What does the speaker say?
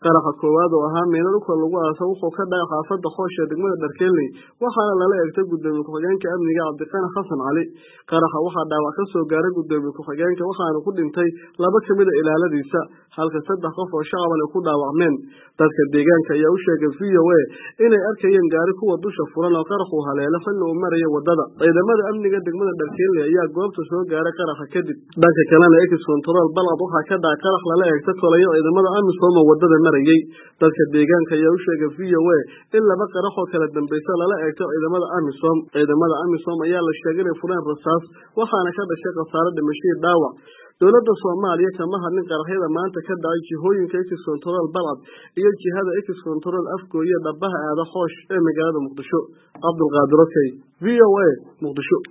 qaraxa koowaad oo ahaa meelo dhulka lagu aaso wuxuu ka dhacay xaafadda Hoosh ee degmada Dharkeeley waxaana lala eegtay gudoomiye ku-xigeenka amniga Cabdiqani Xasan Cali qaraxa waxaa dhaawac ka soo gaaray gudoomiye ku-xigeenka waxaana ku dhintay laba kamid ah ilaaladiisa halka saddex qof oo shacab ah ku dhaawacmeen dadka deegaanka ayaa u sheegay VOA inay arkayeen gaari kuwa dusha furan oo qaraxu haleelay xilli uu marayay wadada ciidamada amniga degmada Dharkeeley ayaa goobta soo gaaray qaraxa kadib dhanka kalena ex-control balad waxaa ka dhacay qarax lala eegtay tolayo ciidamada AMISOM wadada marayay dadka deegaanka ayaa u sheegay VOA in laba qarax oo kala dambeysay lala eegtay ciidamada AMISOM ayaa la sheegay inay fureen rasaas waxaana ka dhashay khasaare dhimasho iyo dhaawac dowladda Soomaaliya kama hadlin qaraxyada maanta ka dhacay jihooyinka ex-control balad iyo jihada ex-control afgooye dhabaha aada Hoosh ee magaalada Muqdisho Cabdulqaadir VOA Muqdisho